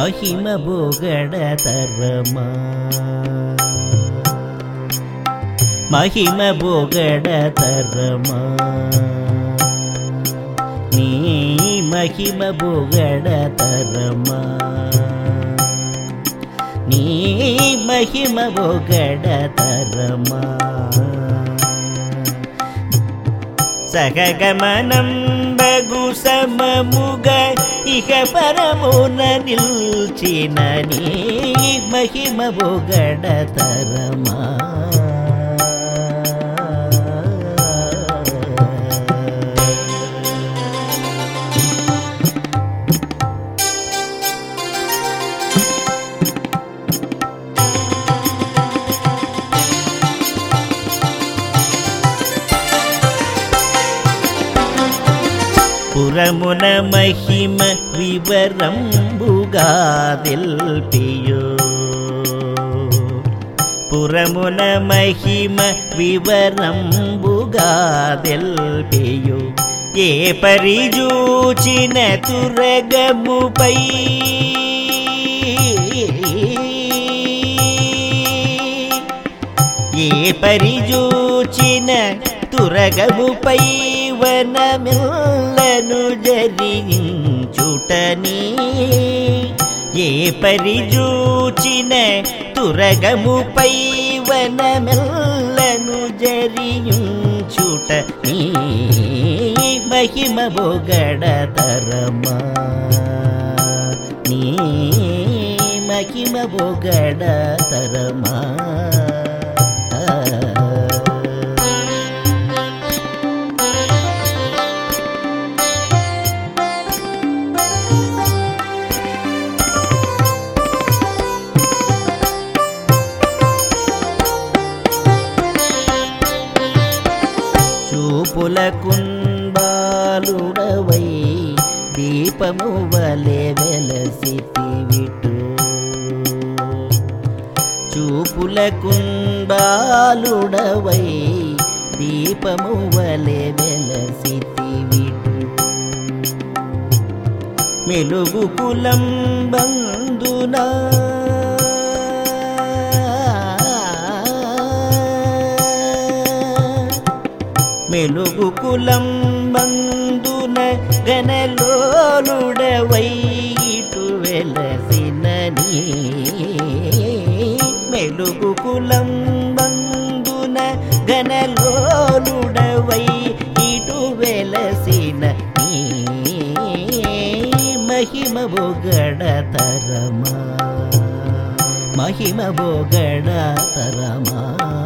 మహిమ బొగడతరమా మహిమ బొగడతరమా నీ మహిమ బొగడతరమా నీ మహిమ బొగడతరమా సహగమనం బగు సమముగ ఇక పరమున నిల్చిన నీ మహిమ బొగడతరమా పురమున మహిమ వివరంబుగా తెల్పియో పురమున మహిమ వివరంబుగా తెల్పియో ఏ పరిజూచిన తురగముపై ఏ పరిజూచిన తురగముపై వనమిల్లను జరించుటని ఏ పరిజూచిన తురగముపై వనమిల్లను జరించుట నీ మహిమ బొగడతరమా నీ మహిమ బొగడతరమా చూపులకుంబాలుడవై దీపము వలె వెలసితివిటు చూపులకుంబాలుడవై దీపము వలె వెలసితివిటు మెలుగు కులం బందునా మెలుగు కులం బందున గనలోలుడవై ఇటు వెలసిన నీ మెలుగు కులం బందున గనలోలుడవై ఇటు వెలసిన నీ మహిమ బొగడతరమా మహిమ బొగడతరమా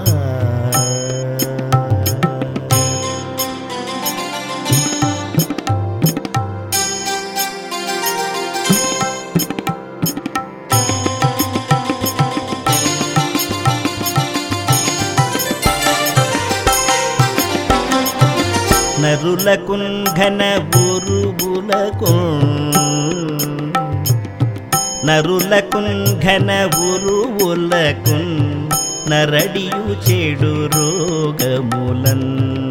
నరులకున్ ఘన ఉరువులకున్ నరులకున్ ఘన ఉరువులకున్ నరడియు చెడు రోగములన్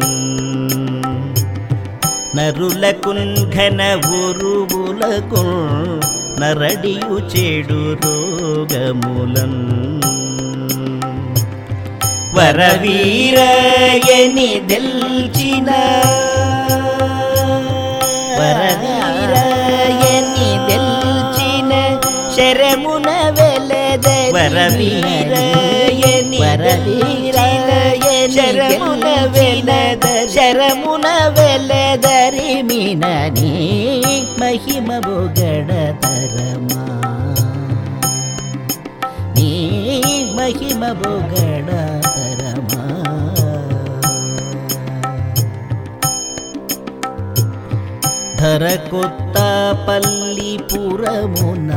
నరులకున్ ఘన ఉరువులకున్ నరడియు చెడు రోగములన్ వరవీరయని దెల్చిన వరవీరయని దెల్చిన శరమున వెలద వరవీరయని శరమున వెలద శరమున వెలదరిమినని మహిమ బొగడతరమా నీ మహిమ బొగడతరమా ధర కొత్త పల్లి పురమున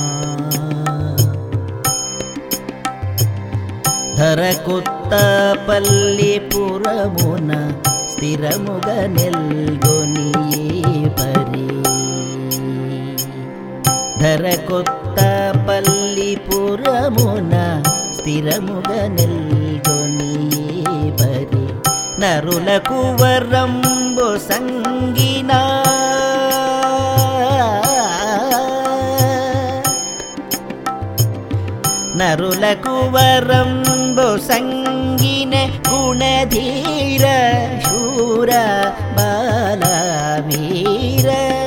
ధర కొత్త పల్లి పురమున స్థిరముగా నెల్గొని పరి ధర కొత్త పల్లి పురమున స్థిరముగా నెల్గొని పరి నరులకు వరంబు సంగినా నరులకు వరంబు సంగిన గుణధీర శూర బాలవీర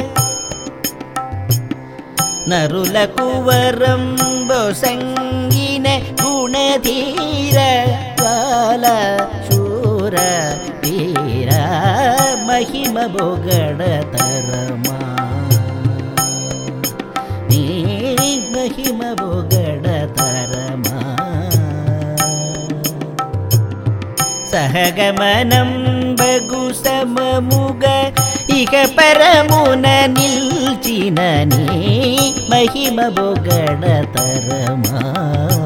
నరులకు వరంబు సంగిన గుణధీర బాల శూర వీర మహిమ బొగడతరమా నీ మహిమ బొగడతరమా సహగమనం బగు సమముగ ఇక పరమున నిల్చిన నీ మహిమ బొగడతరమా